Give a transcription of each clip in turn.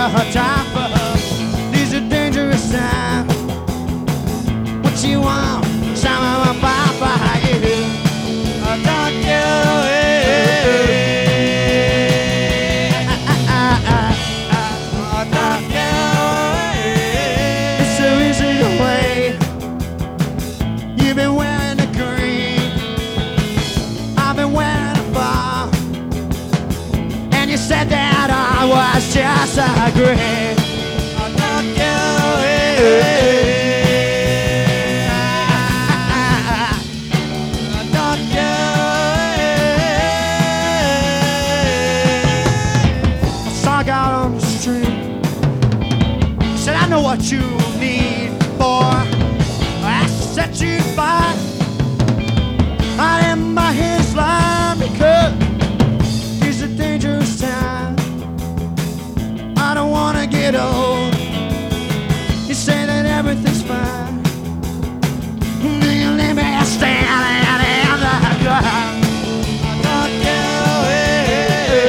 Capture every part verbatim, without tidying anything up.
time for her. These are dangerous times. What you want? Some of my papa, you. I don't get away. I don't get away. It's so easy to wait. You've been wearing the green. I've been wearing the bar. And you said that I was just a green. I don't get away. Said I know what you need, boy. I set you fire. I am by his line because it's a dangerous time. I don't wanna get old. You say that everything's fine. You leave me standing in the ground. I don't get away.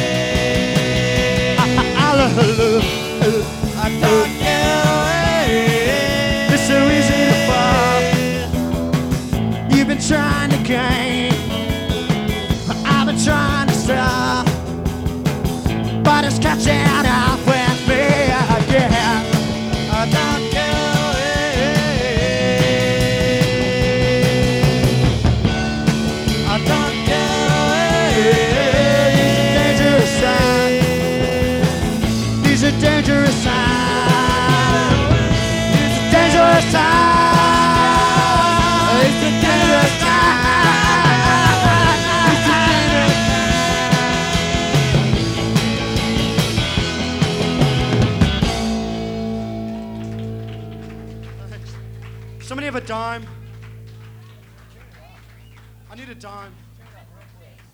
I, I, I love. I don't get away. It's so easy to fall. You've been trying to gain. I've been trying to stop. But it's catching up with me again. I don't get away. I don't get away. These are dangerous times. These are dangerous times. Dangerous time. It's a dangerous time. It's a dangerous time. Somebody have a dime? I need a dime.